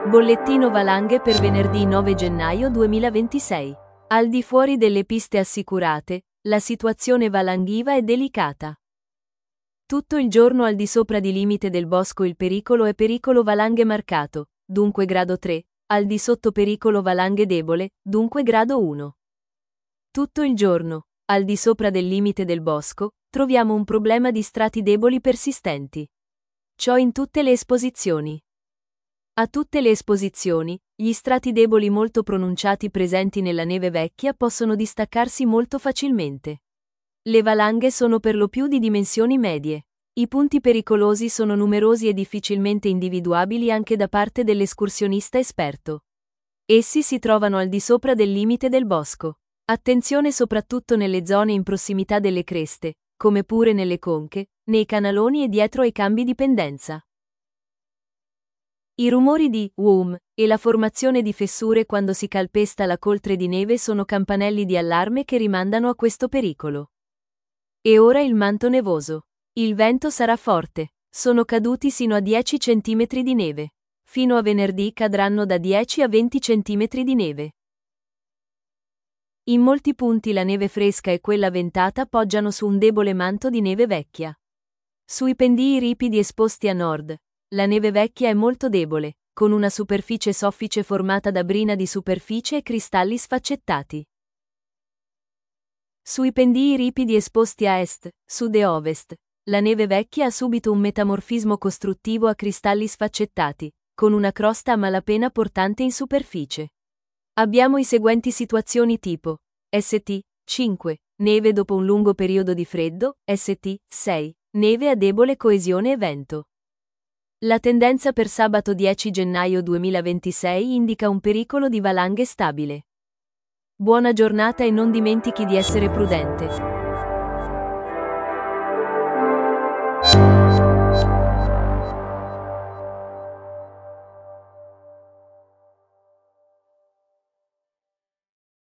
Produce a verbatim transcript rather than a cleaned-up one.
Bollettino valanghe per venerdì nove gennaio duemilaventisei. Al di fuori delle piste assicurate, la situazione valanghiva è delicata. Tutto il giorno al di sopra di limite del bosco il pericolo è pericolo valanghe marcato, dunque grado tre, al di sotto pericolo valanghe debole, dunque grado uno. Tutto il giorno, al di sopra del limite del bosco, troviamo un problema di strati deboli persistenti. Ciò in tutte le esposizioni. A tutte le esposizioni, gli strati deboli molto pronunciati presenti nella neve vecchia possono distaccarsi molto facilmente. Le valanghe sono per lo più di dimensioni medie. I punti pericolosi sono numerosi e difficilmente individuabili anche da parte dell'escursionista esperto. Essi si trovano al di sopra del limite del bosco. Attenzione soprattutto nelle zone in prossimità delle creste, come pure nelle conche, nei canaloni e dietro ai cambi di pendenza. I rumori di "whoom" e la formazione di fessure quando si calpesta la coltre di neve sono campanelli di allarme che rimandano a questo pericolo. E ora il manto nevoso. Il vento sarà forte. Sono caduti sino a dieci centimetri di neve. Fino a venerdì cadranno da dieci a venti centimetri di neve. In molti punti la neve fresca e quella ventata poggiano su un debole manto di neve vecchia. Sui pendii ripidi esposti a nord, la neve vecchia è molto debole, con una superficie soffice formata da brina di superficie e cristalli sfaccettati. Sui pendii ripidi esposti a est, sud e ovest, la neve vecchia ha subito un metamorfismo costruttivo a cristalli sfaccettati, con una crosta a malapena portante in superficie. Abbiamo i seguenti situazioni tipo: S T cinque, neve dopo un lungo periodo di freddo, S T sei, neve a debole coesione e vento. La tendenza per sabato dieci gennaio duemilaventisei indica un pericolo di valanghe stabile. Buona giornata e non dimentichi di essere prudente.